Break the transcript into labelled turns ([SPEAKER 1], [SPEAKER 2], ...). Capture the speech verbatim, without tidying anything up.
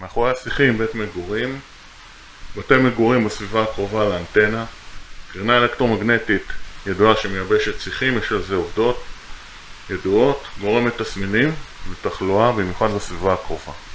[SPEAKER 1] מאחורי השיחים בית מגורים, בתי מגורים בסביבה הקרובה לאנטנה, קרינה אלקטרומגנטית ידועה שמייבשת שיחים, יש על זה עובדות ידועות, גורמת תסמינים ותחלואה במיוחד בסביבה הקרובה.